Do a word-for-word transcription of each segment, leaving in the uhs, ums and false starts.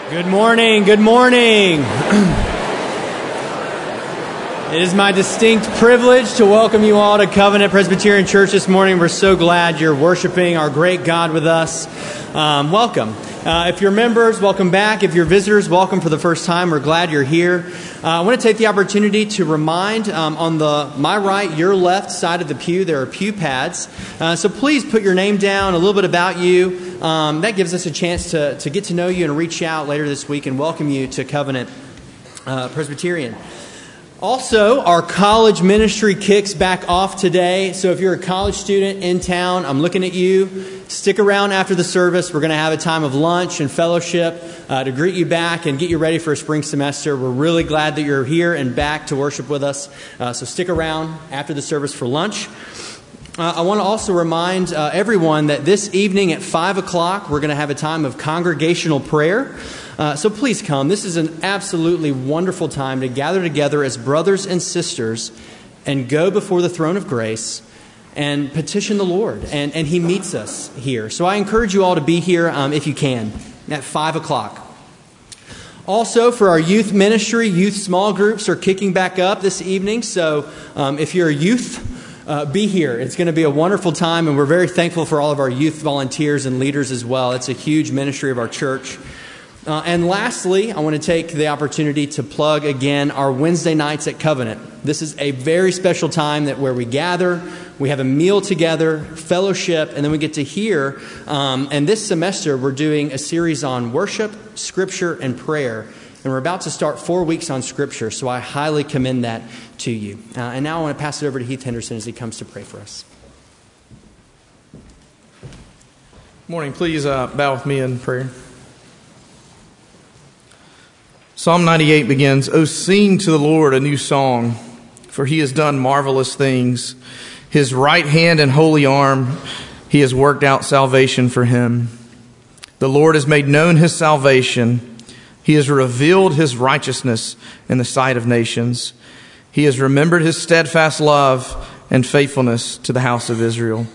Good morning, good morning. It is my distinct privilege to welcome you all to Covenant Presbyterian Church this morning. We're so glad you're worshiping our great God with us. Um, welcome. Uh, if you're members, welcome back. If you're visitors, welcome for the first time. We're glad you're here. Uh, I want to take the opportunity to remind um, on the my right, your left side of the pew, there are pew pads. Uh, so please put your name down, a little bit about you. Um, that gives us a chance to, to get to know you and reach out later this week and welcome you to Covenant uh, Presbyterian. Also, our college ministry kicks back off today. So if you're a college student in town, I'm looking at you. Stick around after the service. We're going to have a time of lunch and fellowship uh, to greet you back and get you ready for a spring semester. We're really glad that you're here and back to worship with us. Uh, so stick around after the service for lunch. Uh, I want to also remind uh, everyone that this evening at five o'clock, we're going to have a time of congregational prayer. Uh, so please come. This is an absolutely wonderful time to gather together as brothers and sisters and go before the throne of grace and petition the Lord. And, and He meets us here. So I encourage you all to be here um, if you can at five o'clock. Also, for our youth ministry, youth small groups are kicking back up this evening. So um, if you're a youth, Uh, be here. It's going to be a wonderful time, and we're very thankful for all of our youth volunteers and leaders as well. It's a huge ministry of our church. Uh, and lastly, I want to take the opportunity to plug again our Wednesday nights at Covenant. This is a very special time that where we gather, we have a meal together, fellowship, and then we get to hear. Um, and this semester, we're doing a series on worship, scripture, and prayer. And we're about to start four weeks on Scripture, so I highly commend that to you. Uh, and now I want to pass it over to Heath Henderson as he comes to pray for us. Morning. Please uh, bow with me in prayer. Psalm ninety-eight begins, "O sing to the Lord a new song, for He has done marvelous things. His right hand and holy arm, He has worked out salvation for Him. The Lord has made known His salvation. He has revealed His righteousness in the sight of nations. He has remembered His steadfast love and faithfulness to the house of Israel."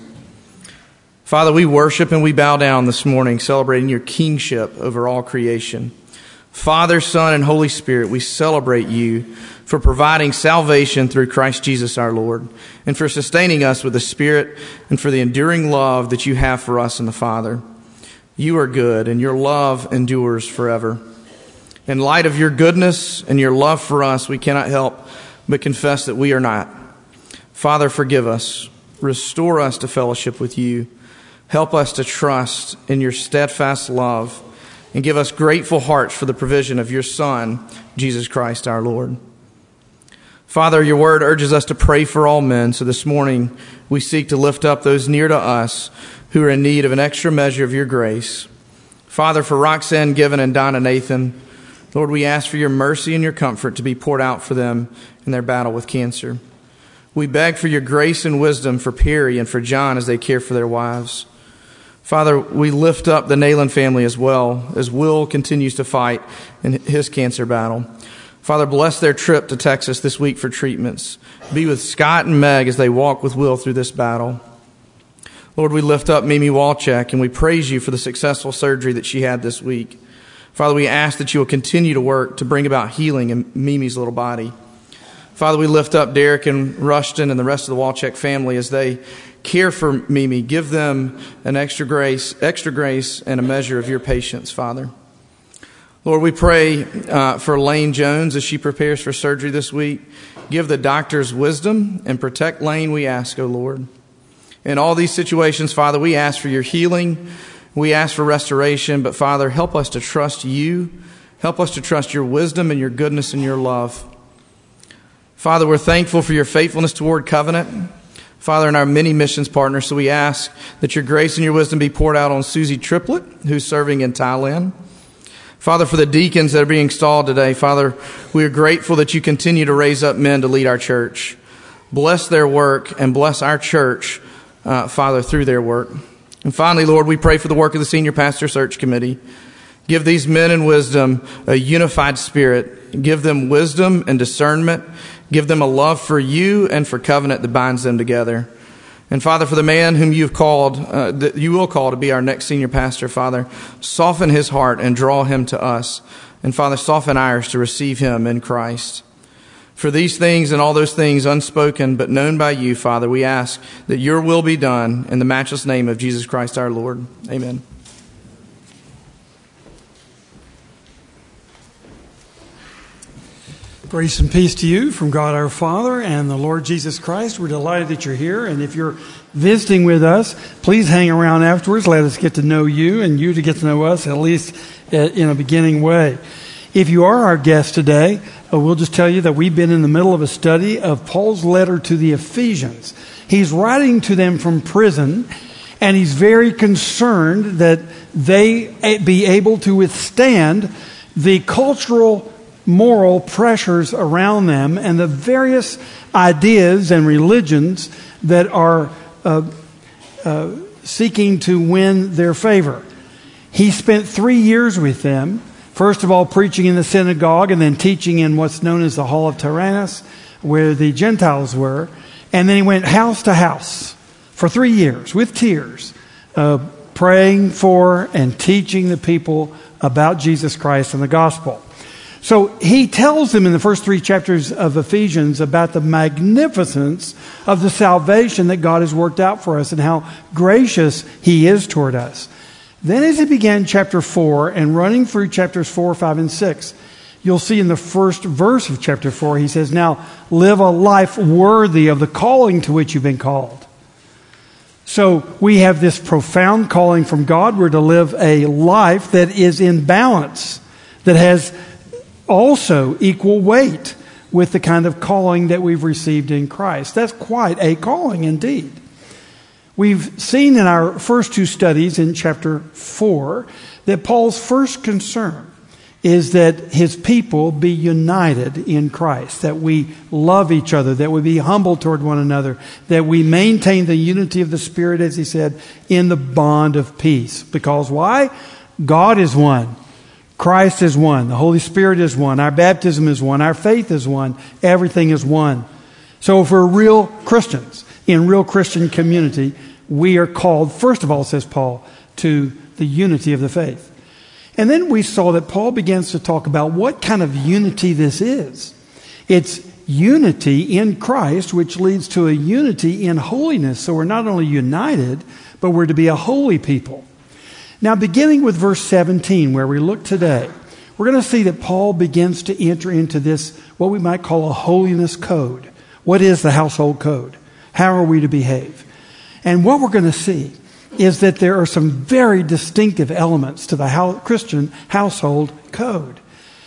Father, we worship and we bow down this morning, celebrating your kingship over all creation. Father, Son, and Holy Spirit, we celebrate you for providing salvation through Christ Jesus our Lord, and for sustaining us with the Spirit, and for the enduring love that you have for us in the Father. You are good, and your love endures forever. In light of your goodness and your love for us, we cannot help but confess that we are not. Father, forgive us. Restore us to fellowship with you. Help us to trust in your steadfast love, and give us grateful hearts for the provision of your Son, Jesus Christ our Lord. Father, your word urges us to pray for all men, so this morning we seek to lift up those near to us who are in need of an extra measure of your grace. Father, for Roxanne Given and Donna Nathan, Lord, we ask for your mercy and your comfort to be poured out for them in their battle with cancer. We beg for your grace and wisdom for Perry and for John as they care for their wives. Father, we lift up the Nayland family as well, as Will continues to fight in his cancer battle. Father, bless their trip to Texas this week for treatments. Be with Scott and Meg as they walk with Will through this battle. Lord, we lift up Mimi Walczak, and we praise you for the successful surgery that she had this week. Father, we ask that you will continue to work to bring about healing in Mimi's little body. Father, we lift up Derek and Rushton and the rest of the Walczak family as they care for Mimi. Give them an extra grace, extra grace and a measure of your patience, Father. Lord, we pray uh, for Lane Jones as she prepares for surgery this week. Give the doctors wisdom and protect Lane, we ask, O Lord. In all these situations, Father, we ask for your healing. We ask for restoration, but Father, help us to trust you. Help us to trust your wisdom and your goodness and your love. Father, we're thankful for your faithfulness toward Covenant. Father, and our many missions partners, so we ask that your grace and your wisdom be poured out on Susie Triplett, who's serving in Thailand. Father, for the deacons that are being installed today, Father, we are grateful that you continue to raise up men to lead our church. Bless their work and bless our church, uh, Father, through their work. And finally, Lord, we pray for the work of the Senior Pastor Search Committee. Give these men and wisdom a unified spirit. Give them wisdom and discernment. Give them a love for you and for Covenant that binds them together. And Father, for the man whom you've called, uh, that you will call to be our next senior pastor, Father, soften his heart and draw him to us. And Father, soften ours to receive him in Christ. For these things and all those things unspoken but known by you, Father, we ask that your will be done in the matchless name of Jesus Christ our Lord. Amen. Grace and peace to you from God our Father and the Lord Jesus Christ. We're delighted that you're here. And if you're visiting with us, please hang around afterwards. Let us get to know you and you to get to know us, at least in a beginning way. If you are our guest today, we'll just tell you that we've been in the middle of a study of Paul's letter to the Ephesians. He's writing to them from prison, and he's very concerned that they be able to withstand the cultural moral pressures around them and the various ideas and religions that are uh, uh, seeking to win their favor. He spent three years with them, first of all preaching in the synagogue and then teaching in what's known as the Hall of Tyrannus, where the Gentiles were. And then he went house to house for three years with tears, uh, praying for and teaching the people about Jesus Christ and the gospel. So he tells them in the first three chapters of Ephesians about the magnificence of the salvation that God has worked out for us and how gracious he is toward us. Then as he began chapter four and running through chapters four, five, and six, you'll see in the first verse of chapter four, he says, now live a life worthy of the calling to which you've been called. So we have this profound calling from God. We're to live a life that is in balance, that has also equal weight with the kind of calling that we've received in Christ. That's quite a calling indeed. We've seen in our first two studies in chapter four that Paul's first concern is that his people be united in Christ, that we love each other, that we be humble toward one another, that we maintain the unity of the Spirit, as he said, in the bond of peace. Because why? God is one. Christ is one. The Holy Spirit is one. Our baptism is one. Our faith is one. Everything is one. So if we're real Christians, in real Christian community, we are called, first of all, says Paul, to the unity of the faith. And then we saw that Paul begins to talk about what kind of unity this is. It's unity in Christ, which leads to a unity in holiness. So we're not only united, but we're to be a holy people. Now, beginning with verse seventeen, where we look today, we're going to see that Paul begins to enter into this, what we might call a holiness code. What is the household code? How are we to behave? And what we're going to see is that there are some very distinctive elements to the how, Christian household code.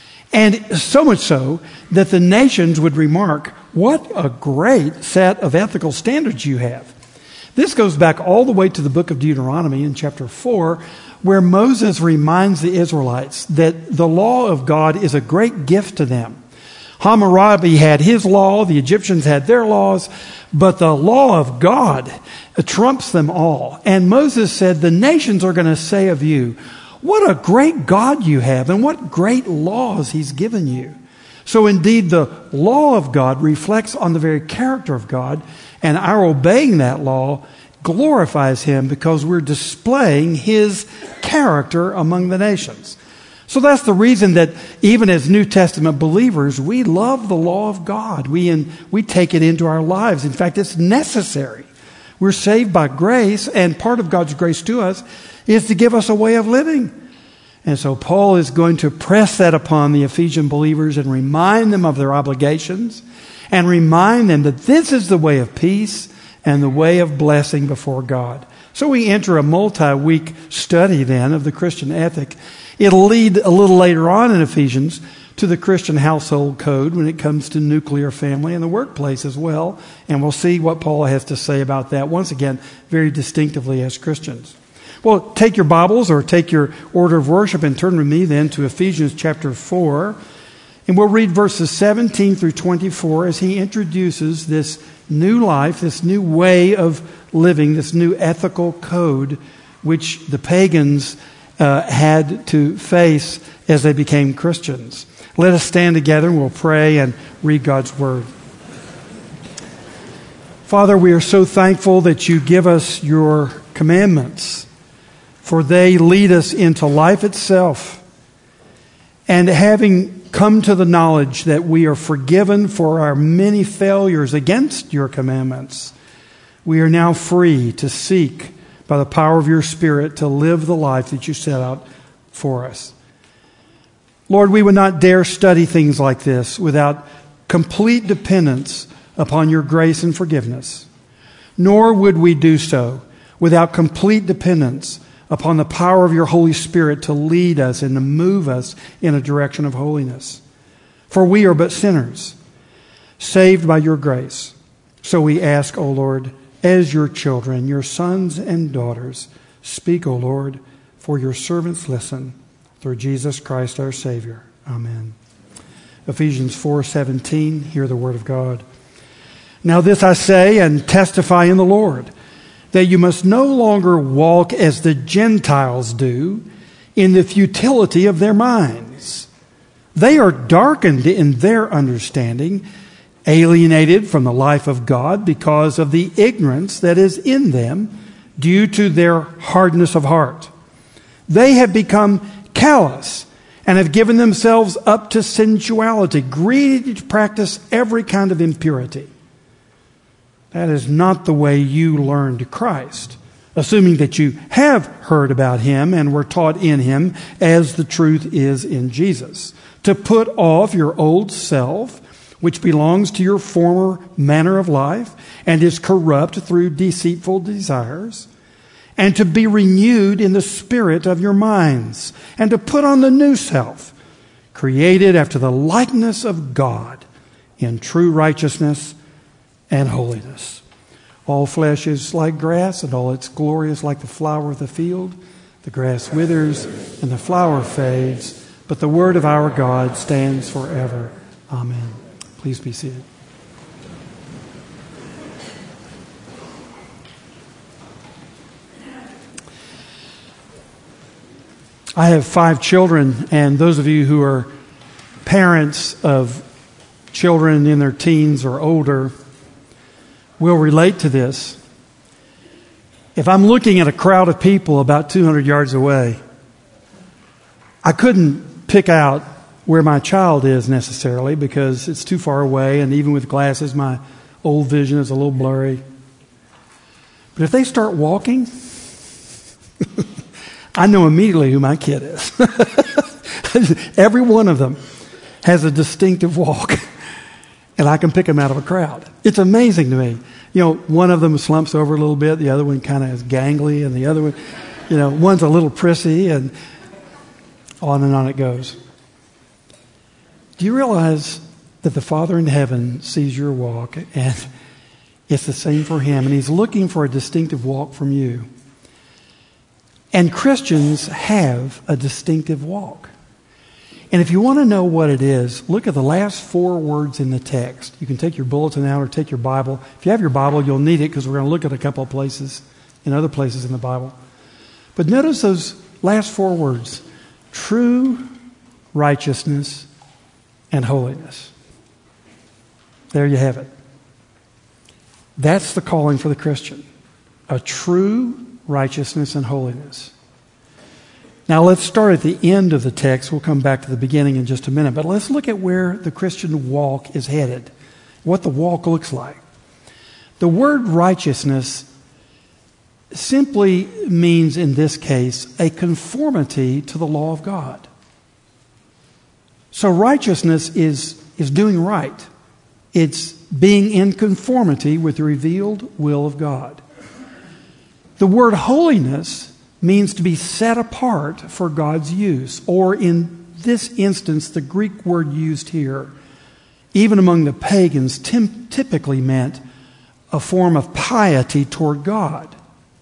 And so much so that the nations would remark, what a great set of ethical standards you have. This goes back all the way to the book of Deuteronomy in chapter four, where Moses reminds the Israelites that the law of God is a great gift to them. Hammurabi had his law, the Egyptians had their laws, but the law of God trumps them all. And Moses said, the nations are going to say of you, what a great God you have, and what great laws he's given you. So indeed, the law of God reflects on the very character of God, and our obeying that law glorifies him because we're displaying his character among the nations. So that's the reason that even as New Testament believers, we love the law of God. We, in, we take it into our lives. In fact, it's necessary. We're saved by grace, and part of God's grace to us is to give us a way of living. And so Paul is going to press that upon the Ephesian believers and remind them of their obligations and remind them that this is the way of peace and the way of blessing before God. So we enter a multi-week study then of the Christian ethic. It'll lead a little later on in Ephesians to the Christian household code when it comes to nuclear family and the workplace as well. And we'll see what Paul has to say about that, once again, very distinctively as Christians. Well, take your Bibles or take your order of worship and turn with me then to Ephesians chapter four. And we'll read verses seventeen through twenty-four as he introduces this new life, this new way of living, this new ethical code which the pagans uh, had to face as they became Christians. Let us stand together and we'll pray and read God's Word. Father, we are so thankful that you give us your commandments, for they lead us into life itself. And having come to the knowledge that we are forgiven for our many failures against your commandments, we are now free to seek, by the power of your Spirit, to live the life that you set out for us. Lord, we would not dare study things like this without complete dependence upon your grace and forgiveness, nor would we do so without complete dependence upon the power of your Holy Spirit to lead us and to move us in a direction of holiness. For we are but sinners, saved by your grace. So we ask, O Lord, as your children, your sons and daughters, speak, O Lord, for your servants listen, through Jesus Christ our Savior. Amen. Ephesians four seventeen, hear the word of God. Now this I say and testify in the Lord, that you must no longer walk as the Gentiles do, in the futility of their minds. They are darkened in their understanding, alienated from the life of God because of the ignorance that is in them due to their hardness of heart. They have become callous and have given themselves up to sensuality, greedy to practice every kind of impurity. That is not the way you learned Christ, assuming that you have heard about him and were taught in him as the truth is in Jesus, to put off your old self, which belongs to your former manner of life and is corrupt through deceitful desires, and to be renewed in the spirit of your minds, and to put on the new self, created after the likeness of God in true righteousness and holiness. All flesh is like grass, and all its glory is like the flower of the field. The grass withers, and the flower fades, but the word of our God stands forever. Amen. Please be seated. I have five children, and those of you who are parents of children in their teens or older will relate to this. If I'm looking at a crowd of people about two hundred yards away, I couldn't pick out where my child is necessarily because it's too far away, and even with glasses, my old vision is a little blurry. But if they start walking, I know immediately who my kid is. Every one of them has a distinctive walk, and I can pick them out of a crowd. It's amazing to me. You know, one of them slumps over a little bit, the other one kind of is gangly, and the other one, you know, one's a little prissy, and on and on it goes. Do you realize that the Father in heaven sees your walk, and it's the same for him, and he's looking for a distinctive walk from you? And Christians have a distinctive walk. And if you want to know what it is, look at the last four words in the text. You can take your bulletin out or take your Bible. If you have your Bible, you'll need it because we're going to look at a couple of places, in other places in the Bible. But notice those last four words: true righteousness and holiness. There you have it. That's the calling for the Christian. A true righteousness and holiness. Now let's start at the end of the text. We'll come back to the beginning in just a minute. But let's look at where the Christian walk is headed. What the walk looks like. The word righteousness simply means, in this case, a conformity to the law of God. So righteousness is, is doing right. It's being in conformity with the revealed will of God. The word holiness means to be set apart for God's use, or in this instance, the Greek word used here, even among the pagans, tim- typically meant a form of piety toward God.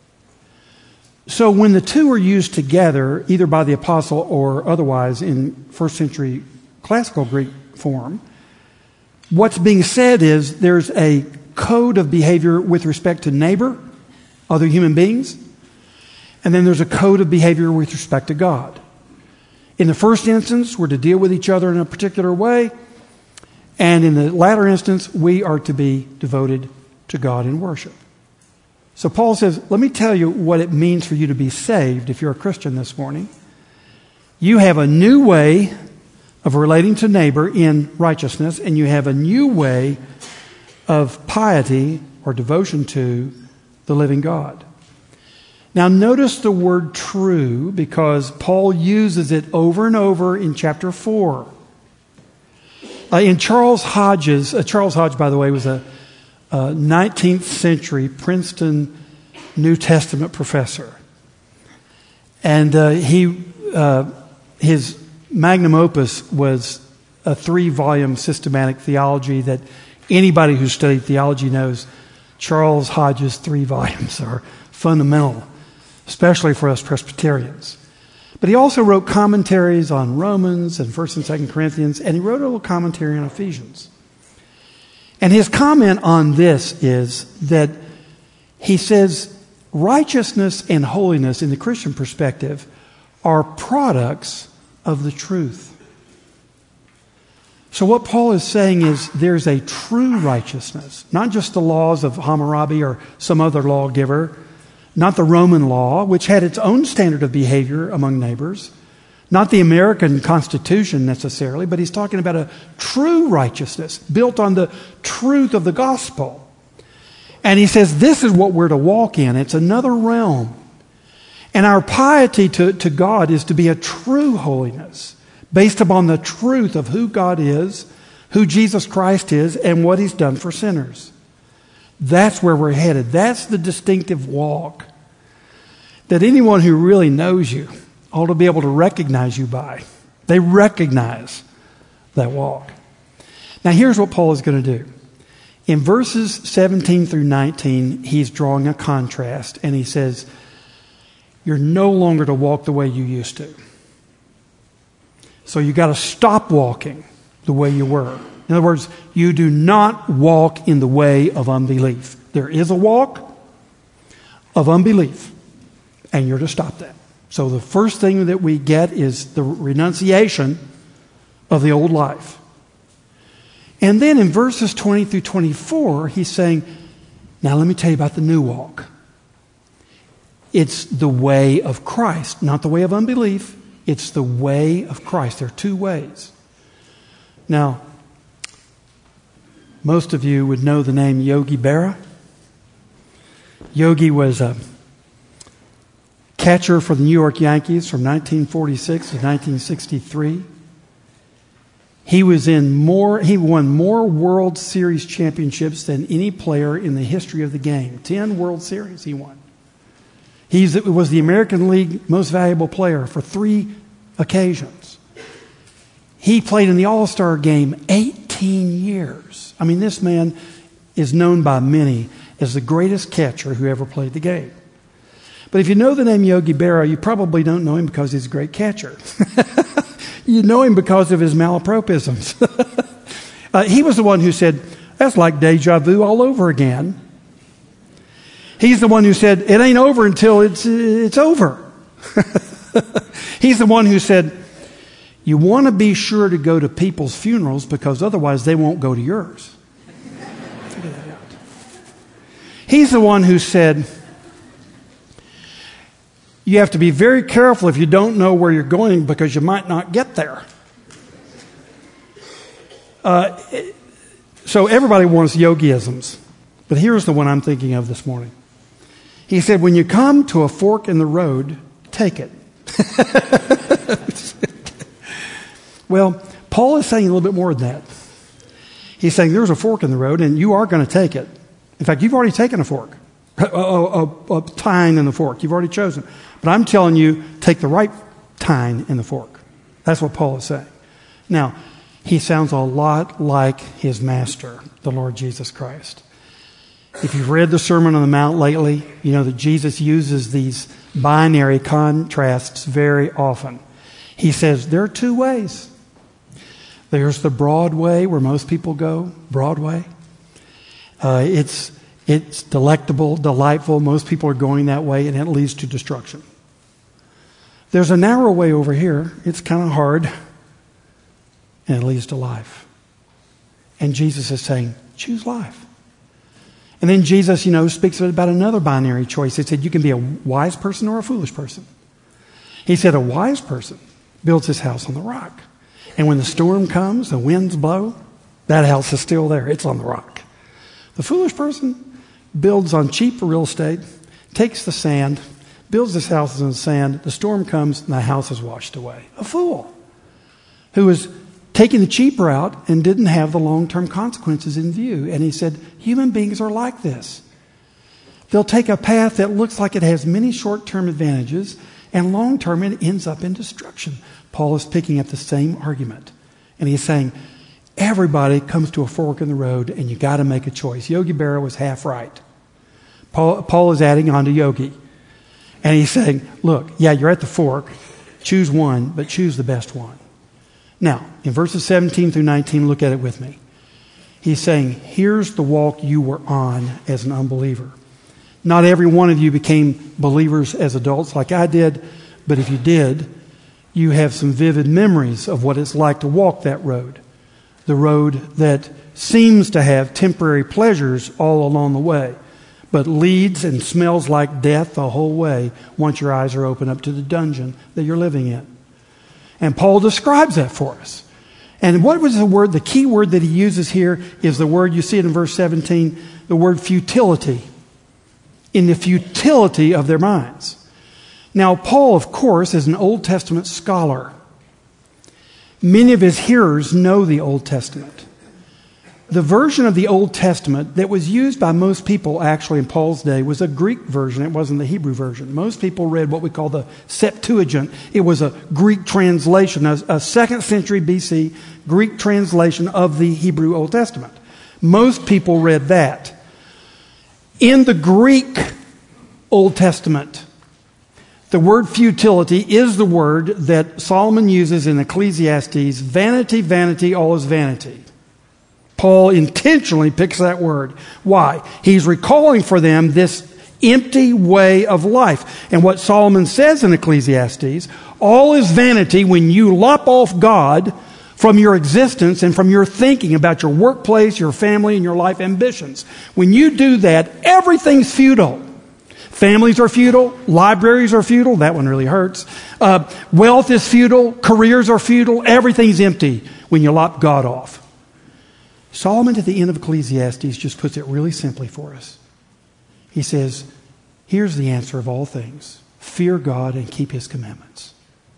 So when the two are used together, either by the apostle or otherwise in first century classical Greek form, what's being said is there's a code of behavior with respect to neighbor, other human beings, and then there's a code of behavior with respect to God. In the first instance, we're to deal with each other in a particular way, and in the latter instance, we are to be devoted to God in worship. So Paul says, let me tell you what it means for you to be saved if you're a Christian this morning. You have a new way of relating to neighbor in righteousness, and you have a new way of piety or devotion to the living God. Now notice the word true, because Paul uses it over and over in chapter four. Uh, in Charles Hodges, uh, Charles Hodge, by the way, was a uh, nineteenth century Princeton New Testament professor. And uh, he, uh, his magnum opus was a three-volume systematic theology that anybody who studied theology knows Charles Hodge's three volumes are fundamental, especially for us Presbyterians. But he also wrote commentaries on Romans and First and Second Corinthians, and he wrote a little commentary on Ephesians. And his comment on this is that he says righteousness and holiness in the Christian perspective are products of the truth. So what Paul is saying is there's a true righteousness, not just the laws of Hammurabi or some other lawgiver, not the Roman law, which had its own standard of behavior among neighbors, not the American Constitution necessarily, but he's talking about a true righteousness built on the truth of the gospel. And he says this is what we're to walk in. It's another realm. And our piety to, to God is to be a true holiness based upon the truth of who God is, who Jesus Christ is, and what He's done for sinners. That's where we're headed. That's the distinctive walk that anyone who really knows you ought to be able to recognize you by. They recognize that walk. Now here's what Paul is going to do. In verses seventeen through nineteen, he's drawing a contrast, and he says, you're no longer to walk the way you used to. So you got to stop walking the way you were. In other words, you do not walk in the way of unbelief. There is a walk of unbelief, and you're to stop that. So the first thing that we get is the renunciation of the old life. And then in verses twenty through twenty-four, he's saying, now let me tell you about the new walk. It's the way of Christ, not the way of unbelief. It's the way of Christ. There are two ways. Now, most of you would know the name Yogi Berra. Yogi was a catcher for the New York Yankees from nineteen forty-six to nineteen sixty-three. He was in more. He won more World Series championships than any player in the history of the game. Ten World Series he won. He was the American League most valuable player for three occasions. He played in the All-Star game eighteen years. I mean, this man is known by many as the greatest catcher who ever played the game. But if you know the name Yogi Berra, you probably don't know him because he's a great catcher. You know him because of his malapropisms. uh, he was the one who said, that's like deja vu all over again. He's the one who said, it ain't over until it's, it's over. He's the one who said, you want to be sure to go to people's funerals because otherwise they won't go to yours. Figure that out. He's the one who said, you have to be very careful if you don't know where you're going because you might not get there. Uh, so everybody wants yogiisms, but here's the one I'm thinking of this morning. He said, when you come to a fork in the road, take it. Well, Paul is saying a little bit more than that. He's saying there's a fork in the road and you are going to take it. In fact, you've already taken a fork, a, a, a, a tine in the fork. You've already chosen. But I'm telling you, take the right tine in the fork. That's what Paul is saying. Now, he sounds a lot like his master, the Lord Jesus Christ. If you've read the Sermon on the Mount lately, you know that Jesus uses these binary contrasts very often. He says there are two ways. There's the broad way where most people go, Broadway. Uh, it's it's delectable, delightful. Most people are going that way, and it leads to destruction. There's a narrow way over here. It's kind of hard, and it leads to life. And Jesus is saying, choose life. And then Jesus, you know, speaks about another binary choice. He said, you can be a wise person or a foolish person. He said, a wise person builds his house on the rock. And when the storm comes, the winds blow, that house is still there. It's on the rock. The foolish person builds on cheap real estate, takes the sand, builds his house on the sand, the storm comes, and the house is washed away. A fool who was taking the cheap route and didn't have the long-term consequences in view. And he said, human beings are like this. They'll take a path that looks like it has many short-term advantages, and long-term it ends up in destruction. Paul is picking up the same argument. And he's saying, everybody comes to a fork in the road, and you got to make a choice. Yogi Berra was half right. Paul, Paul is adding on to Yogi. And he's saying, look, yeah, you're at the fork. Choose one, but choose the best one. Now, in verses seventeen through nineteen, look at it with me. He's saying, here's the walk you were on as an unbeliever. Not every one of you became believers as adults like I did, but if you did, you have some vivid memories of what it's like to walk that road. The road that seems to have temporary pleasures all along the way, but leads and smells like death the whole way once your eyes are open up to the dungeon that you're living in. And Paul describes that for us. And what was the word? The key word that he uses here is the word, you see it in verse seventeen, the word futility. In the futility of their minds. Now, Paul, of course, is an Old Testament scholar. Many of his hearers know the Old Testament. The version of the Old Testament that was used by most people actually in Paul's day was a Greek version. It wasn't the Hebrew version. Most people read what we call the Septuagint. It was a Greek translation, a, a second century B C Greek translation of the Hebrew Old Testament. Most people read that. In the Greek Old Testament, the word futility is the word that Solomon uses in Ecclesiastes. Vanity, vanity, all is vanity. Paul intentionally picks that word. Why? He's recalling for them this empty way of life. And what Solomon says in Ecclesiastes, all is vanity when you lop off God from your existence and from your thinking about your workplace, your family, and your life ambitions. When you do that, everything's futile. Families are futile. Libraries are futile. That one really hurts. Uh, wealth is futile. Careers are futile. Everything's empty when you lop God off. Solomon at the end of Ecclesiastes just puts it really simply for us. He says, here's the answer of all things. Fear God and keep His commandments.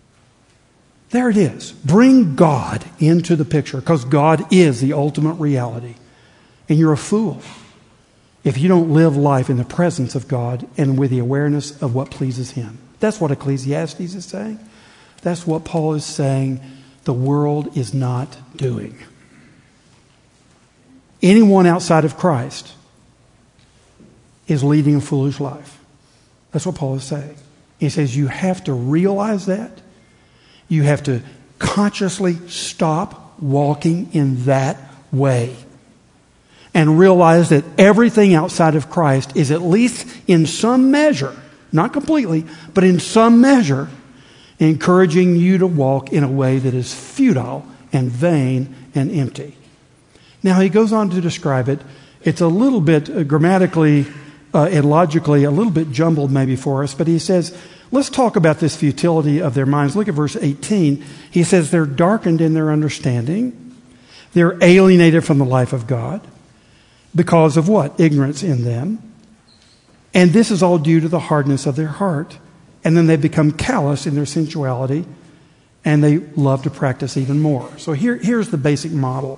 There it is. Bring God into the picture because God is the ultimate reality. And you're a fool if you don't live life in the presence of God and with the awareness of what pleases Him. That's what Ecclesiastes is saying. That's what Paul is saying the world is not doing. Anyone outside of Christ is leading a foolish life. That's what Paul is saying. He says you have to realize that. You have to consciously stop walking in that way. And realize that everything outside of Christ is at least in some measure, not completely, but in some measure, encouraging you to walk in a way that is futile and vain and empty. Now, he goes on to describe it. It's a little bit uh, grammatically uh, and logically a little bit jumbled maybe for us, but he says, let's talk about this futility of their minds. Look at verse eighteen. He says they're darkened in their understanding. They're alienated from the life of God because of what? Ignorance in them. And this is all due to the hardness of their heart. And then they become callous in their sensuality and they love to practice even more. So here, here's the basic model.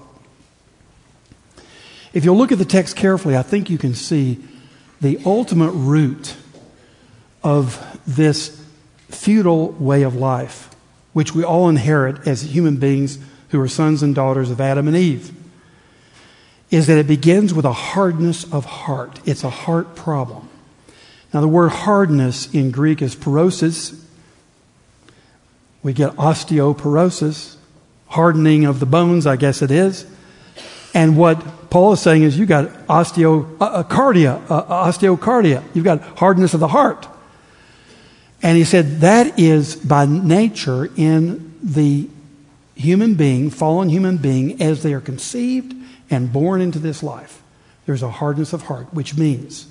If you'll look at the text carefully, I think you can see the ultimate root of this futile way of life, which we all inherit as human beings who are sons and daughters of Adam and Eve, is that it begins with a hardness of heart. It's a heart problem. Now, the word hardness in Greek is porosis. We get osteoporosis, hardening of the bones, I guess it is. And what Paul is saying is you got osteocardia, uh, osteocardia. You've got hardness of the heart. And he said that is by nature in the human being, fallen human being, as they are conceived and born into this life. There's a hardness of heart, which means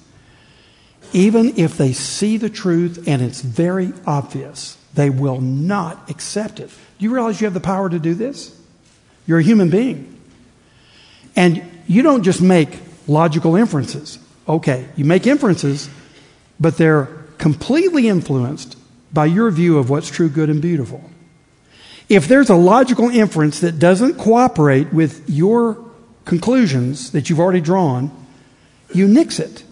even if they see the truth and it's very obvious, they will not accept it. Do you realize you have the power to do this? You're a human being. And you don't just make logical inferences. Okay, you make inferences, but they're completely influenced by your view of what's true, good, and beautiful. If there's a logical inference that doesn't cooperate with your conclusions that you've already drawn, you nix it.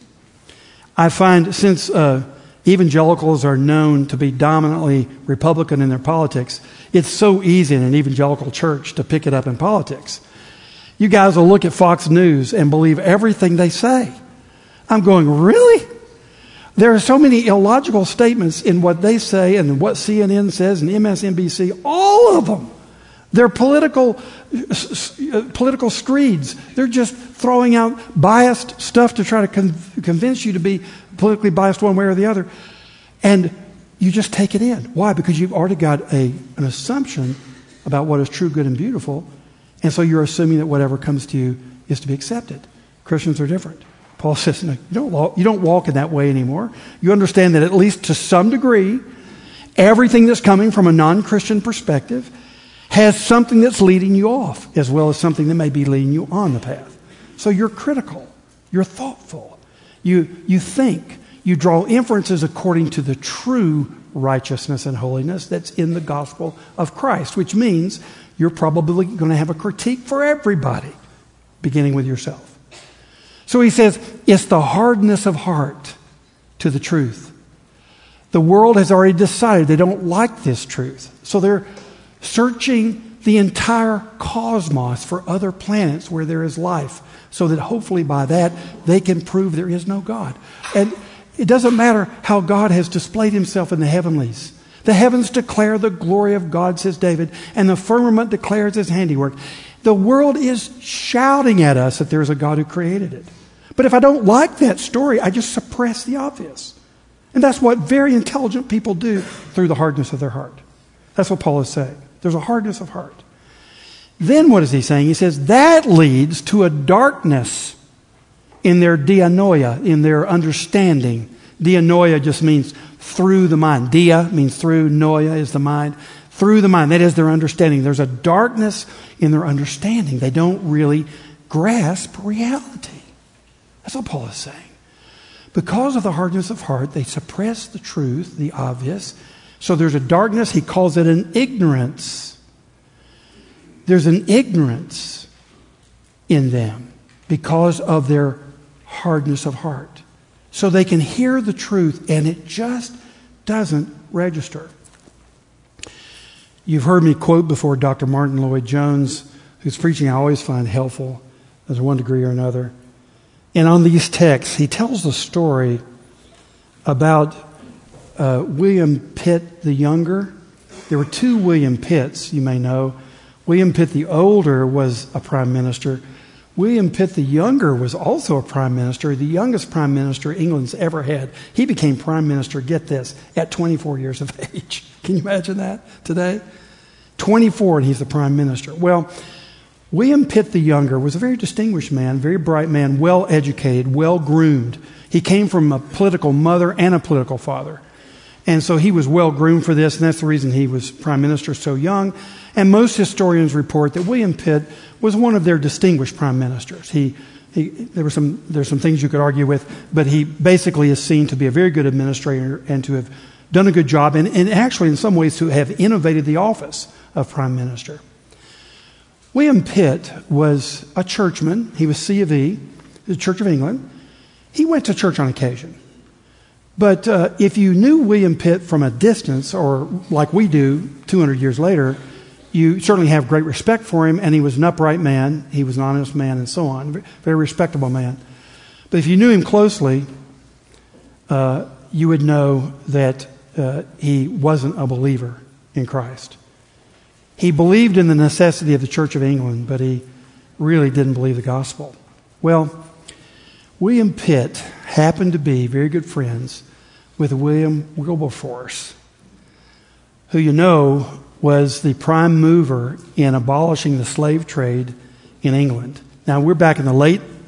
I find since uh, evangelicals are known to be dominantly Republican in their politics, it's so easy in an evangelical church to pick it up in politics. You guys will look at Fox News and believe everything they say. I'm going, really? There are so many illogical statements in what they say and what C N N says and M S N B C, all of them. They're political, uh, political screeds. They're just throwing out biased stuff to try to con- convince you to be politically biased one way or the other. And you just take it in. Why? Because you've already got a, an assumption about what is true, good, and beautiful. And so you're assuming that whatever comes to you is to be accepted. Christians are different. Paul says, no, you don't walk, you don't walk in that way anymore. You understand that at least to some degree, everything that's coming from a non-Christian perspective has something that's leading you off, as well as something that may be leading you on the path. So you're critical. You're thoughtful. You, you think. You draw inferences according to the true righteousness and holiness that's in the gospel of Christ, which means you're probably going to have a critique for everybody, beginning with yourself. So he says, it's the hardness of heart to the truth. The world has already decided they don't like this truth. So they're searching the entire cosmos for other planets where there is life, so that hopefully by that they can prove there is no God. And it doesn't matter how God has displayed himself in the heavenlies. The heavens declare the glory of God, says David, and the firmament declares his handiwork. The world is shouting at us that there is a God who created it. But if I don't like that story, I just suppress the obvious. And that's what very intelligent people do through the hardness of their heart. That's what Paul is saying. There's a hardness of heart. Then what is he saying? He says that leads to a darkness in their dianoia, in their understanding. Dianoia just means through the mind. Dia means through, noia is the mind. Through the mind, that is their understanding. There's a darkness in their understanding. They don't really grasp reality. That's what Paul is saying. Because of the hardness of heart, they suppress the truth, the obvious. So there's a darkness. He calls it an ignorance. There's an ignorance in them because of their hardness of heart. So they can hear the truth and it just doesn't register. You've heard me quote before Doctor Martin Lloyd-Jones, whose preaching I always find helpful, as one degree or another. And on these texts, he tells the story about uh, William Pitt the Younger. There were two William Pitts, you may know. William Pitt the Older was a prime minister. William Pitt the Younger was also a prime minister, the youngest prime minister England's ever had. He became prime minister, get this, at twenty-four years of age. Can you imagine that today? twenty-four and he's the prime minister. Well, William Pitt the Younger was a very distinguished man, very bright man, well-educated, well-groomed. He came from a political mother and a political father. And so he was well-groomed for this, and that's the reason he was prime minister so young. And most historians report that William Pitt was one of their distinguished prime ministers. He, he, there were some, there's some things you could argue with, but he basically is seen to be a very good administrator and to have done a good job, and, and actually in some ways to have innovated the office of prime minister. William Pitt was a churchman. He was C of E, the Church of England. He went to church on occasion. But uh, if you knew William Pitt from a distance, or like we do two hundred years later, you certainly have great respect for him, and he was an upright man, he was an honest man, and so on. Very respectable man. But if you knew him closely, uh, you would know that uh, he wasn't a believer in Christ. He believed in the necessity of the Church of England, but he really didn't believe the gospel. Well, William Pitt happened to be very good friends with William Wilberforce, who you know was the prime mover in abolishing the slave trade in England. Now, we're back in the late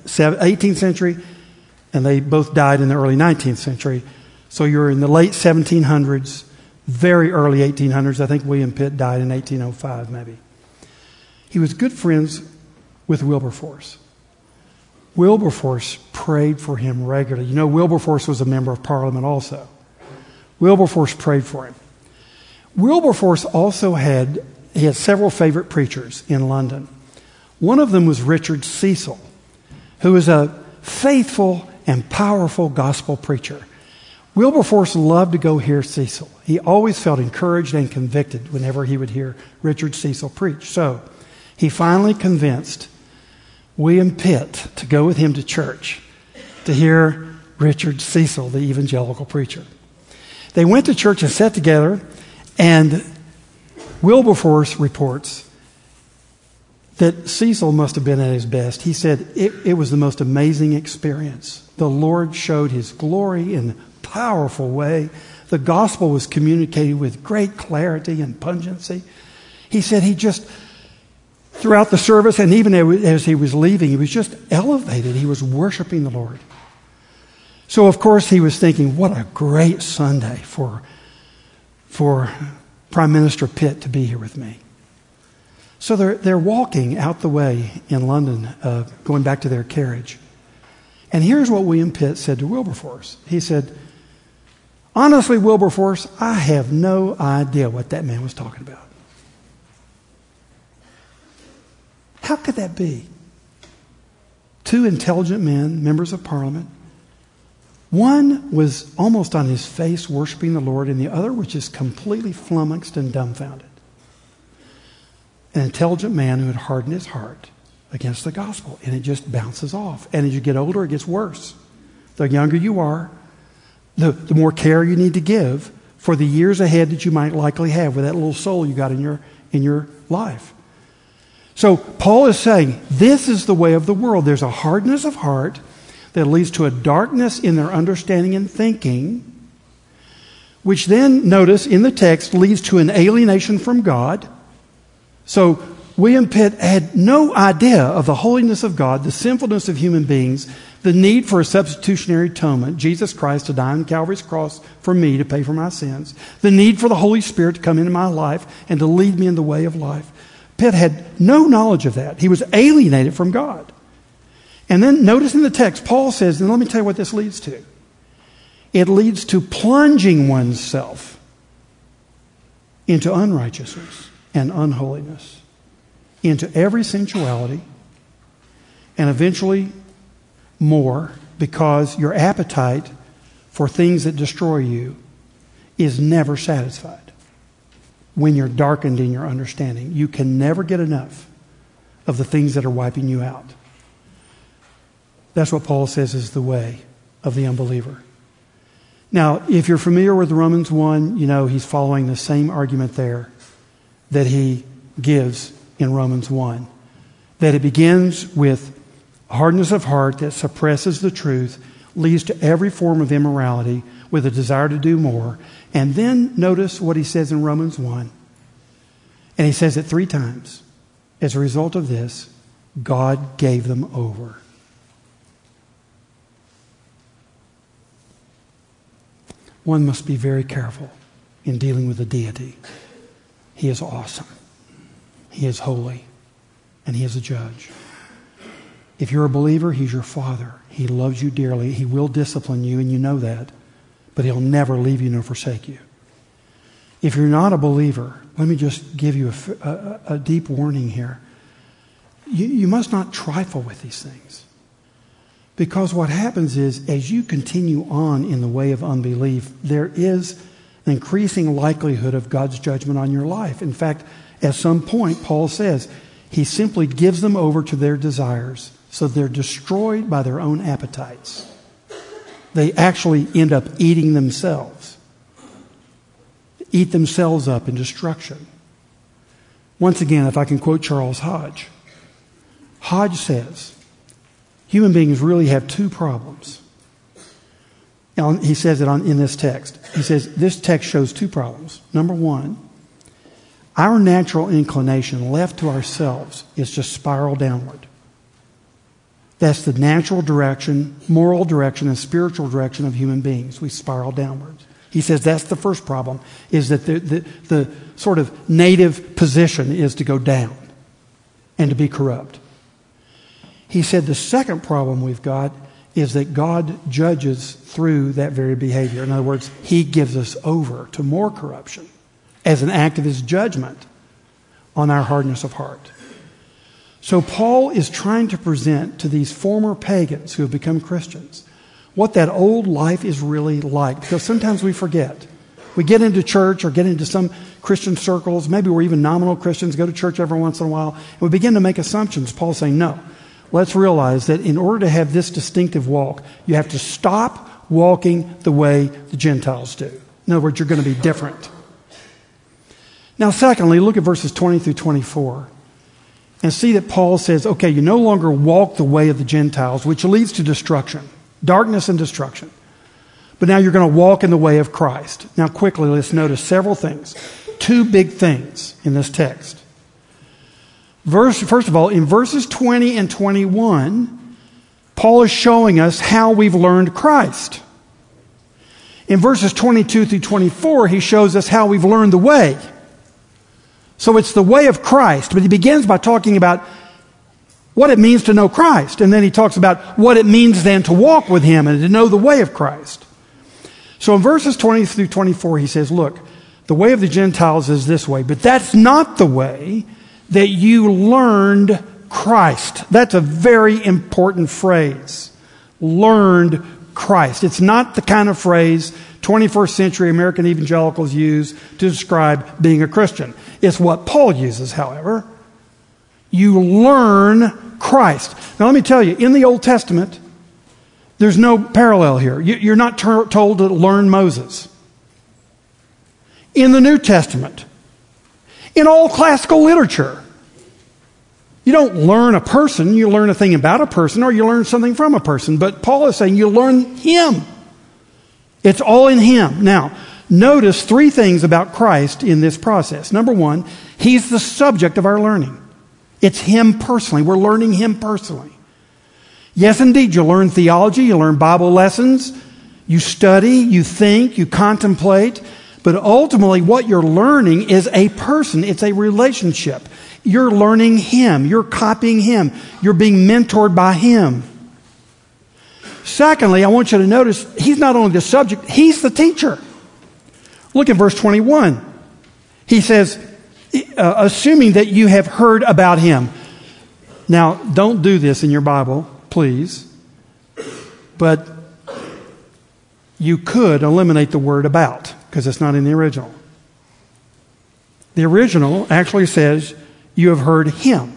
eighteenth century, and they both died in the early nineteenth century. So you're in the late seventeen hundreds, very early eighteen hundreds. I think William Pitt died in eighteen oh five, maybe. He was good friends with Wilberforce. Wilberforce prayed for him regularly. You know, Wilberforce was a member of Parliament also. Wilberforce prayed for him. Wilberforce also had, he had several favorite preachers in London. One of them was Richard Cecil, who was a faithful and powerful gospel preacher. Wilberforce loved to go hear Cecil. He always felt encouraged and convicted whenever he would hear Richard Cecil preach. So he finally convinced William Pitt to go with him to church to hear Richard Cecil, the evangelical preacher. They went to church and sat together, and Wilberforce reports that Cecil must have been at his best. He said it, it was the most amazing experience. The Lord showed his glory in a powerful way. The gospel was communicated with great clarity and pungency. He said he just, throughout the service and even as he was leaving, he was just elevated. He was worshiping the Lord. So, of course, he was thinking, what a great Sunday for, for Prime Minister Pitt to be here with me. So they're, they're walking out the way in London, uh, going back to their carriage. And here's what William Pitt said to Wilberforce. He said, honestly, Wilberforce, I have no idea what that man was talking about. How could that be? Two intelligent men, members of Parliament. One was almost on his face worshiping the Lord, and the other was just completely flummoxed and dumbfounded. An intelligent man who had hardened his heart against the gospel, and it just bounces off. And as you get older, it gets worse. The younger you are, the, the more care you need to give for the years ahead that you might likely have with that little soul you got in your, in your life. So Paul is saying, this is the way of the world. There's a hardness of heart that leads to a darkness in their understanding and thinking, which then, notice in the text, leads to an alienation from God. So William Pitt had no idea of the holiness of God, the sinfulness of human beings, the need for a substitutionary atonement, Jesus Christ to die on Calvary's cross for me to pay for my sins, the need for the Holy Spirit to come into my life and to lead me in the way of life. Pitt had no knowledge of that. He was alienated from God. And then notice in the text, Paul says, and let me tell you what this leads to. It leads to plunging oneself into unrighteousness and unholiness, into every sensuality, and eventually more, because your appetite for things that destroy you is never satisfied. When you're darkened in your understanding, you can never get enough of the things that are wiping you out. That's what Paul says is the way of the unbeliever. Now, if you're familiar with Romans one, you know he's following the same argument there that he gives in Romans one. That it begins with hardness of heart that suppresses the truth, leads to every form of immorality with a desire to do more. And then notice what he says in Romans one. And he says it three times. As a result of this, God gave them over. One must be very careful in dealing with the deity. He is awesome. He is holy. And he is a judge. If you're a believer, he's your father. He loves you dearly. He will discipline you, and you know that. But he'll never leave you nor forsake you. If you're not a believer, let me just give you a, a, a deep warning here. You, you must not trifle with these things. Because what happens is, as you continue on in the way of unbelief, there is an increasing likelihood of God's judgment on your life. In fact, at some point, Paul says, he simply gives them over to their desires, so they're destroyed by their own appetites. They actually end up eating themselves. Eat themselves up in destruction. Once again, if I can quote Charles Hodge. Hodge says, human beings really have two problems. Now, he says it on, in this text. He says, this text shows two problems. Number one, our natural inclination left to ourselves is to spiral downward. That's the natural direction, moral direction, and spiritual direction of human beings. We spiral downwards. He says that's the first problem, is that the, the, the sort of native position is to go down and to be corrupt. He said the second problem we've got is that God judges through that very behavior. In other words, He gives us over to more corruption as an act of His judgment on our hardness of heart. So Paul is trying to present to these former pagans who have become Christians what that old life is really like. Because sometimes we forget. We get into church or get into some Christian circles, maybe we're even nominal Christians, go to church every once in a while, and we begin to make assumptions. Paul's saying, no, let's realize that in order to have this distinctive walk, you have to stop walking the way the Gentiles do. In other words, you're going to be different. Now, secondly, look at verses twenty through twenty-four and see that Paul says, okay, you no longer walk the way of the Gentiles, which leads to destruction, darkness and destruction. But now you're going to walk in the way of Christ. Now, quickly, let's notice several things. Two big things in this text. Verse, first of all, in verses twenty and twenty-one, Paul is showing us how we've learned Christ. In verses twenty-two through twenty-four, he shows us how we've learned the way. So it's the way of Christ, but he begins by talking about what it means to know Christ. And then he talks about what it means then to walk with Him and to know the way of Christ. So in verses twenty through twenty-four, he says, look, the way of the Gentiles is this way, but that's not the way that you learned Christ. That's a very important phrase. Learned Christ. It's not the kind of phrase twenty-first century American evangelicals use to describe being a Christian. It's what Paul uses, however. You learn Christ. Now let me tell you, in the Old Testament, there's no parallel here. You're not ter- told to learn Moses. In the New Testament, in all classical literature, you don't learn a person, you learn a thing about a person, or you learn something from a person. But Paul is saying you learn Him. It's all in Him. Now, notice three things about Christ in this process. Number one, He's the subject of our learning. It's Him personally. We're learning Him personally. Yes, indeed, you learn theology, you learn Bible lessons, you study, you think, you contemplate. But ultimately, what you're learning is a person. It's a relationship. You're learning Him. You're copying Him. You're being mentored by Him. Secondly, I want you to notice, He's not only the subject, He's the teacher. Look at verse twenty-one. He says, uh, assuming that you have heard about Him. Now, don't do this in your Bible, please. But you could eliminate the word about, because it's not in the original. The original actually says, you have heard Him.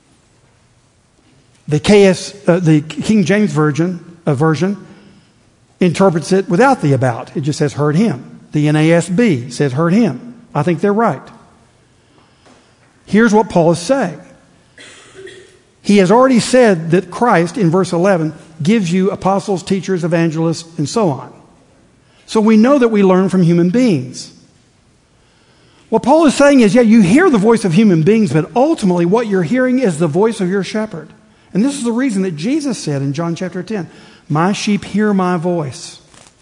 The K S, uh, the King James Version, uh, version interprets it without the about. It just says heard Him. The N A S B says heard Him. I think they're right. Here's what Paul is saying. He has already said that Christ, in verse eleven, gives you apostles, teachers, evangelists, and so on. So we know that we learn from human beings. What Paul is saying is, yeah, you hear the voice of human beings, but ultimately what you're hearing is the voice of your shepherd. And this is the reason that Jesus said in John chapter ten, my sheep hear my voice,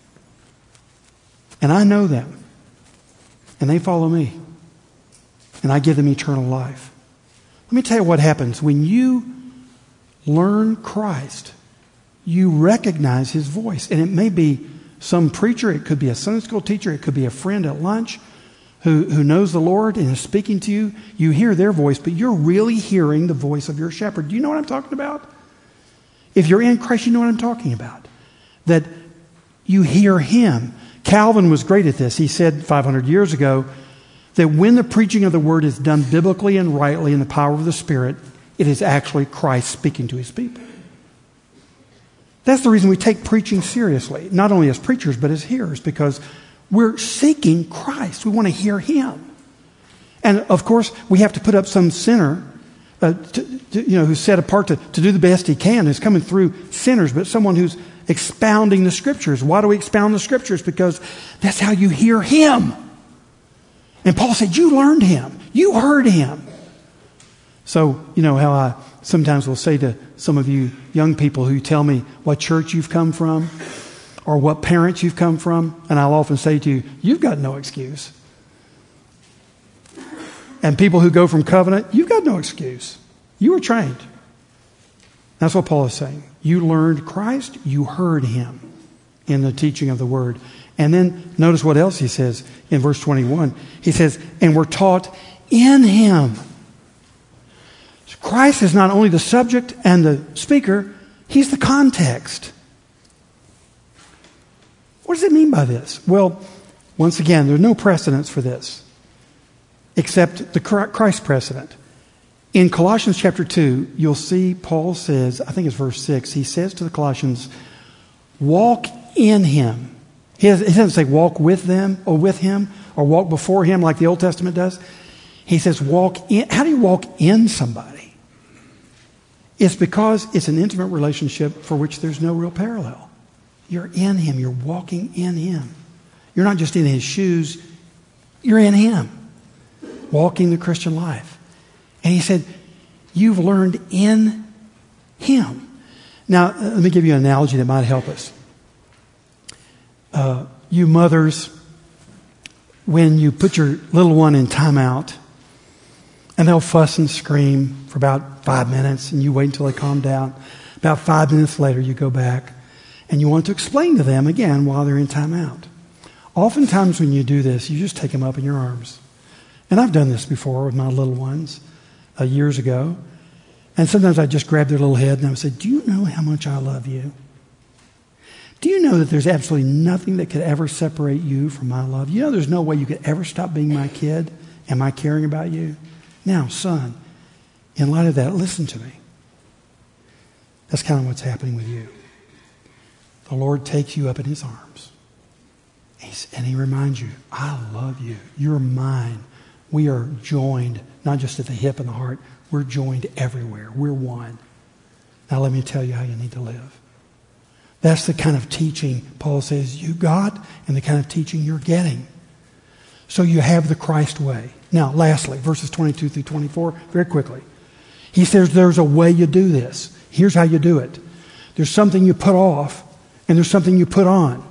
and I know them, and they follow me, and I give them eternal life. Let me tell you what happens. When you learn Christ, you recognize His voice. And it may be some preacher, it could be a Sunday school teacher, it could be a friend at lunch who, who knows the Lord and is speaking to you. You hear their voice, but you're really hearing the voice of your shepherd. Do you know what I'm talking about? If you're in Christ, you know what I'm talking about. That you hear Him. Calvin was great at this. He said five hundred years ago that when the preaching of the Word is done biblically and rightly in the power of the Spirit, it is actually Christ speaking to His people. That's the reason we take preaching seriously, not only as preachers, but as hearers, because we're seeking Christ. We want to hear Him. And, of course, we have to put up some sinner, uh, to, to, you know, who's set apart to, to do the best he can, who's coming through sinners, but someone who's expounding the Scriptures. Why do we expound the Scriptures? Because that's how you hear Him. And Paul said, you learned Him. You heard Him. So, you know how I sometimes will say to some of you young people who tell me what church you've come from or what parents you've come from, and I'll often say to you, you've got no excuse. And people who go from Covenant, you've got no excuse. You were trained. That's what Paul is saying. You learned Christ, you heard him in the teaching of the word. And then notice what else he says in verse twenty-one. He says, and we're taught in him. So Christ is not only the subject and the speaker, he's the context. What does it mean by this? Well, once again, there's no precedence for this except the Christ precedent. In Colossians chapter two, you'll see Paul says, I think it's verse six, he says to the Colossians, walk in him. He doesn't say walk with them or with him or walk before him like the Old Testament does. He says walk in. How do you walk in somebody? It's because it's an intimate relationship for which there's no real parallel. You're in him. You're walking in him. You're not just in his shoes. You're in him. Walking the Christian life. And he said, you've learned in him. Now, let me give you an analogy that might help us. Uh, you mothers, when you put your little one in timeout, and they'll fuss and scream for about five minutes, and you wait until they calm down. About five minutes later, you go back, and you want to explain to them again while they're in timeout. Oftentimes when you do this, you just take them up in your arms. And I've done this before with my little ones uh, years ago. And sometimes I just grab their little head and I would say, do you know how much I love you? Do you know that there's absolutely nothing that could ever separate you from my love? You know there's no way you could ever stop being my kid and my caring about you? Now, son, in light of that, listen to me. That's kind of what's happening with you. The Lord takes you up in his arms. And he reminds you, I love you. You're mine. We are joined, not just at the hip and the heart. We're joined everywhere. We're one. Now let me tell you how you need to live. That's the kind of teaching Paul says you got and the kind of teaching you're getting. So you have the Christ way. Now, lastly, verses twenty-two through twenty-four, very quickly. He says there's a way you do this. Here's how you do it. There's something you put off and there's something you put on.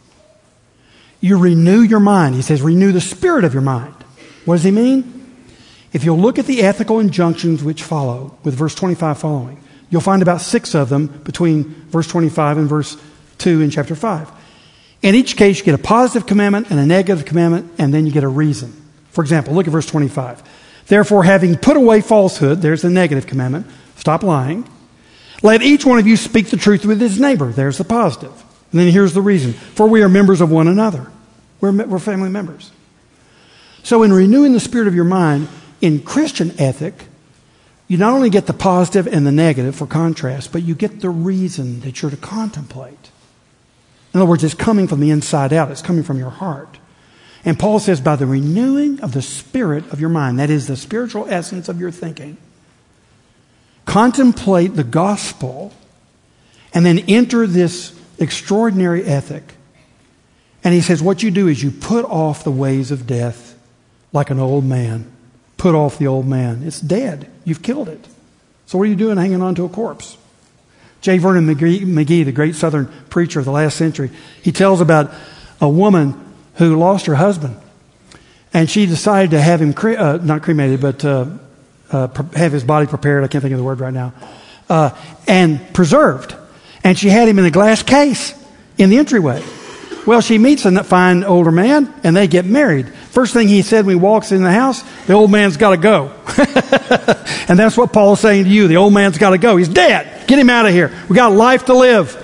You renew your mind. He says renew the spirit of your mind. What does he mean? If you'll look at the ethical injunctions which follow, with verse twenty-five following, you'll find about six of them between verse twenty-five and verse two in chapter five. In each case, you get a positive commandment and a negative commandment, and then you get a reason. For example, look at verse twenty-five. Therefore, having put away falsehood, there's the negative commandment, stop lying. Let each one of you speak the truth with his neighbor. There's the positive. And then here's the reason. For we are members of one another. We're, we're family members. So in renewing the spirit of your mind, in Christian ethic, you not only get the positive and the negative for contrast, but you get the reason that you're to contemplate. In other words, it's coming from the inside out. It's coming from your heart. And Paul says, by the renewing of the spirit of your mind, that is the spiritual essence of your thinking, contemplate the gospel and then enter this extraordinary ethic. And he says, what you do is you put off the ways of death like an old man. Put off the old man. It's dead. You've killed it. So what are you doing hanging on to a corpse? J. Vernon McGee, McGee, the great Southern preacher of the last century, he tells about a woman who lost her husband. And she decided to have him, cre- uh, not cremated, but uh, uh, pre- have his body prepared. I can't think of the word right now. Uh, and preserved. And she had him in a glass case in the entryway. Well, she meets a fine older man, and they get married. First thing he said when he walks in the house, the old man's got to go. And that's what Paul's saying to you. The old man's got to go. He's dead. Get him out of here. We got life to live.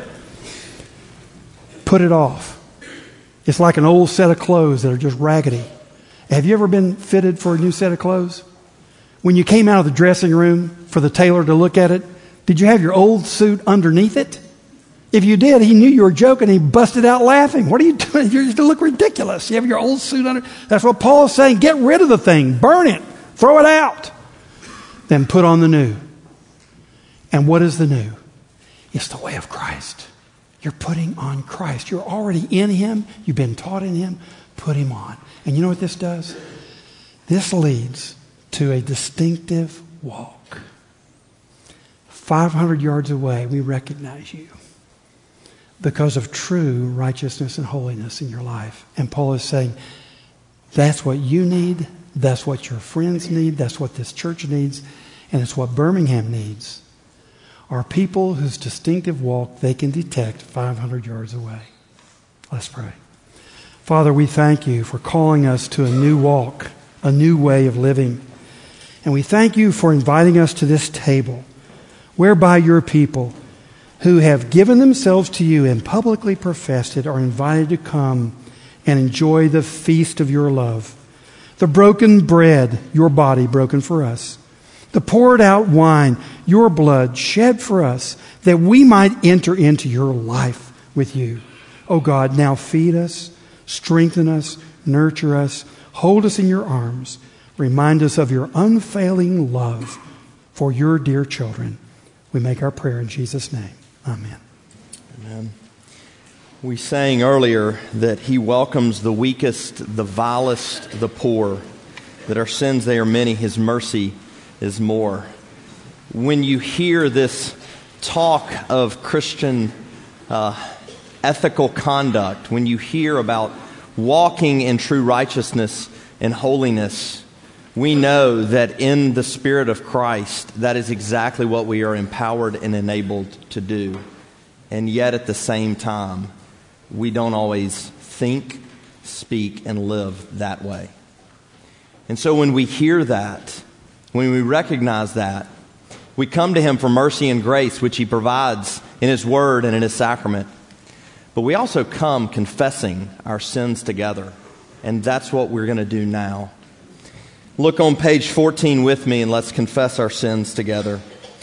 Put it off. It's like an old set of clothes that are just raggedy. Have you ever been fitted for a new set of clothes? When you came out of the dressing room for the tailor to look at it, did you have your old suit underneath it? If you did, he knew you were joking. He busted out laughing. What are you doing? You look ridiculous. You have your old suit under. That's what Paul is saying. Get rid of the thing. Burn it. Throw it out. Then put on the new. And what is the new? It's the way of Christ. You're putting on Christ. You're already in him. You've been taught in him. Put him on. And you know what this does? This leads to a distinctive walk. five hundred yards away, we recognize you because of true righteousness and holiness in your life. And Paul is saying, that's what you need, that's what your friends need, that's what this church needs, and it's what Birmingham needs. Are people whose distinctive walk they can detect five hundred yards away. Let's pray. Father, we thank you for calling us to a new walk, a new way of living. And we thank you for inviting us to this table, whereby your people who have given themselves to you and publicly professed it are invited to come and enjoy the feast of your love. The broken bread, your body broken for us. The poured out wine, your blood shed for us, that we might enter into your life with you. Oh God, now feed us, strengthen us, nurture us, hold us in your arms. Remind us of your unfailing love for your dear children. We make our prayer in Jesus' name. Amen. Amen. We sang earlier that he welcomes the weakest, the vilest, the poor, that our sins, they are many, his mercy is more. When you hear this talk of Christian uh, ethical conduct, when you hear about walking in true righteousness and holiness, we know that in the Spirit of Christ, that is exactly what we are empowered and enabled to do. And yet at the same time, we don't always think, speak, and live that way. And so when we hear that, when we recognize that, we come to him for mercy and grace, which he provides in his word and in his sacrament. But we also come confessing our sins together. And that's what we're going to do now. Look on page fourteen with me and let's confess our sins together.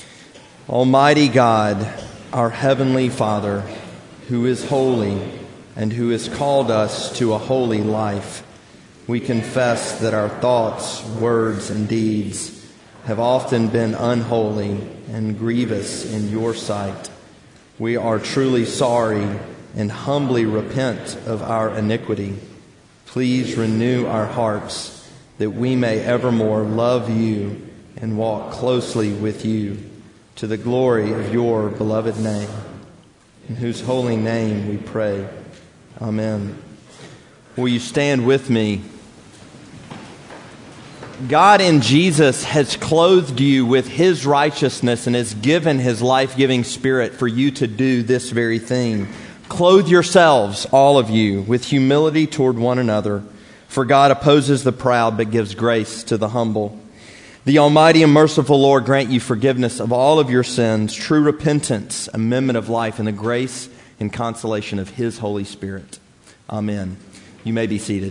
Almighty God, our heavenly Father, who is holy and who has called us to a holy life, we confess that our thoughts, words, and deeds have often been unholy and grievous in your sight. We are truly sorry and humbly repent of our iniquity. Please renew our hearts that we may evermore love you and walk closely with you to the glory of your beloved name, in whose holy name we pray. Amen. Will you stand with me? God in Jesus has clothed you with his righteousness and has given his life-giving Spirit for you to do this very thing. Clothe yourselves, all of you, with humility toward one another. For God opposes the proud, but gives grace to the humble. The Almighty and merciful Lord grant you forgiveness of all of your sins, true repentance, amendment of life, and the grace and consolation of his Holy Spirit. Amen. You may be seated.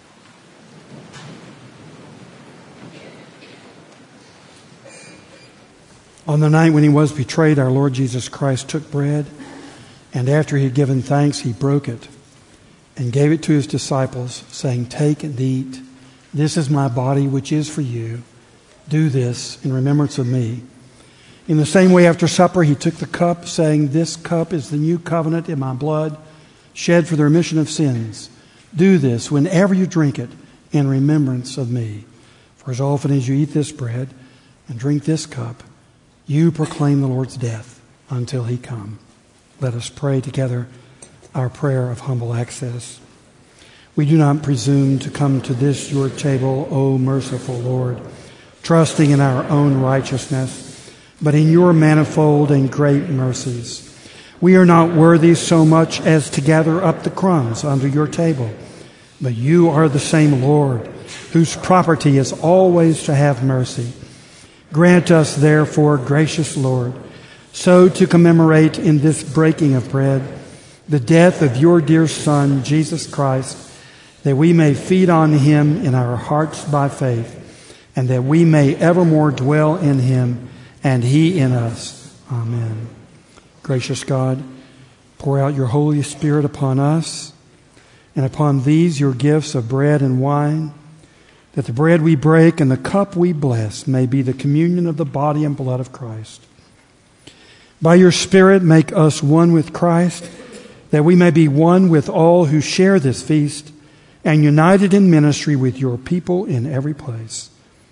On the night when he was betrayed, our Lord Jesus Christ took bread, and after he had given thanks, he broke it and gave it to his disciples, saying, "Take and eat. This is my body, which is for you. Do this in remembrance of me." In the same way, after supper, he took the cup, saying, "This cup is the new covenant in my blood, shed for the remission of sins. Do this whenever you drink it in remembrance of me. For as often as you eat this bread and drink this cup, you proclaim the Lord's death until he come." Let us pray together our prayer of humble access. We do not presume to come to this your table, O merciful Lord, trusting in our own righteousness, but in your manifold and great mercies. We are not worthy so much as to gather up the crumbs under your table, but you are the same Lord, whose property is always to have mercy. Grant us, therefore, gracious Lord, so to commemorate in this breaking of bread the death of your dear Son, Jesus Christ, that we may feed on him in our hearts by faith, and that we may evermore dwell in him and he in us. Amen. Gracious God, pour out your Holy Spirit upon us and upon these your gifts of bread and wine, that the bread we break and the cup we bless may be the communion of the body and blood of Christ. By your Spirit, make us one with Christ, that we may be one with all who share this feast and united in ministry with your people in every place.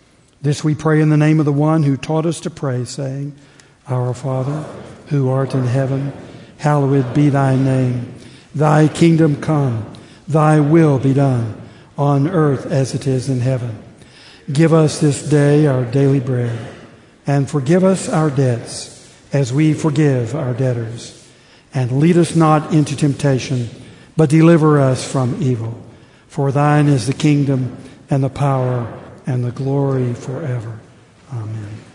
This we pray in the name of the one who taught us to pray, saying, Our Father, who art in heaven, hallowed be thy name. Thy kingdom come, thy will be done, on earth as it is in heaven. Give us this day our daily bread, and forgive us our debts, as we forgive our debtors. And lead us not into temptation, but deliver us from evil. For thine is the kingdom, and the power, and the glory forever. Amen.